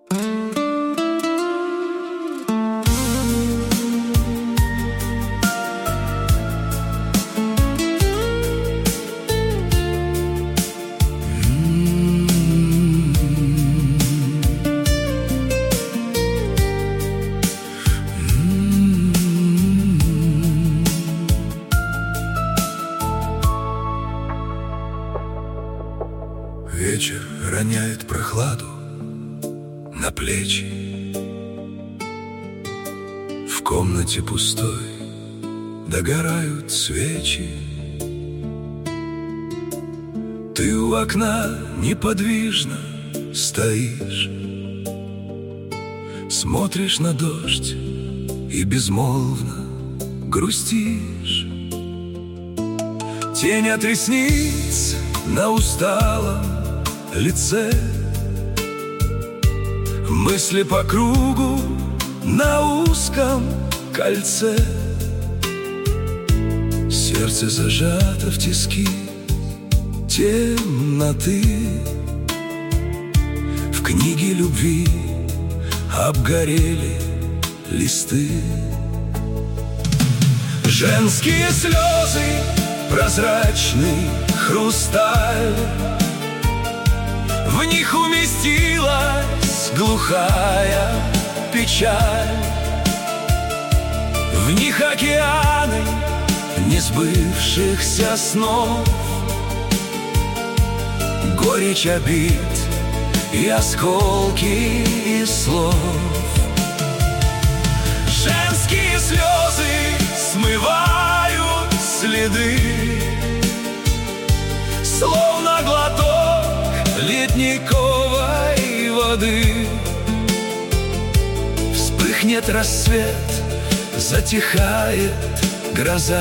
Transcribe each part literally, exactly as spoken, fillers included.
Вечер роняет прохладу на плечи. В комнате пустой догорают свечи. Ты у окна неподвижно стоишь, смотришь на дождь и безмолвно грустишь. Тень от ресниц на усталом лице, мысли по кругу на узком кольце. Сердце зажато в тиски темноты. В книге любви обгорели листы. Женские слезы, прозрачный хрусталь, в них уместилась глухая печаль. В них океаны несбывшихся снов, горечь обид и осколки из слов. Женские слезы смывают следы, словно глоток ледниковой воды. Вспыхнет рассвет, затихает гроза,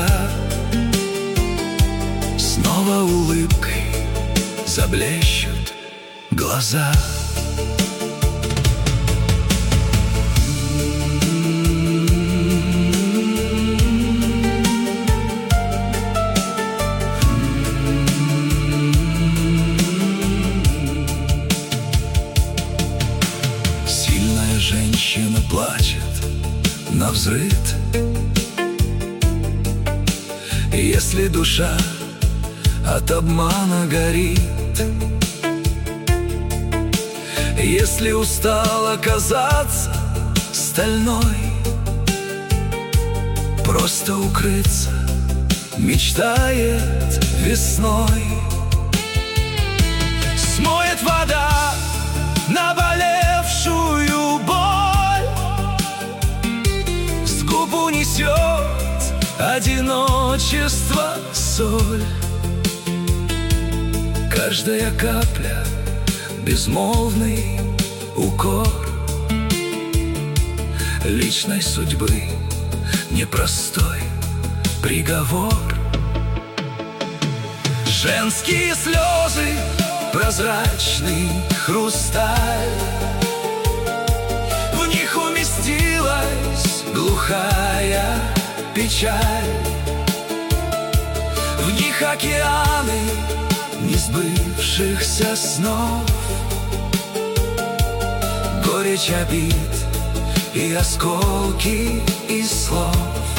снова улыбкой заблещут глаза. Женщина плачет навзрыд. Если душа от обмана горит, если устала казаться стальной, просто укрыться мечтает весной. Смоет вода наболевшую боль, с губ унесет одиночество соль. Каждая капля безмолвный укор личной судьбы, непростой приговор. Женские слезы, прозрачный хрусталь, в них уместилась глухая печаль. В них океаны несбывшихся снов, горечь обид и осколки из слов.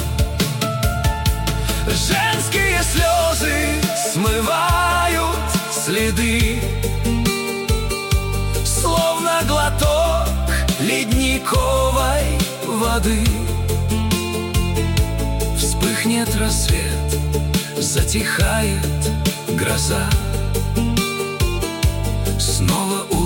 Женские слезы смывают следы, словно глоток ледниковой воды. Вспыхнет рассвет, затихает гроза, снова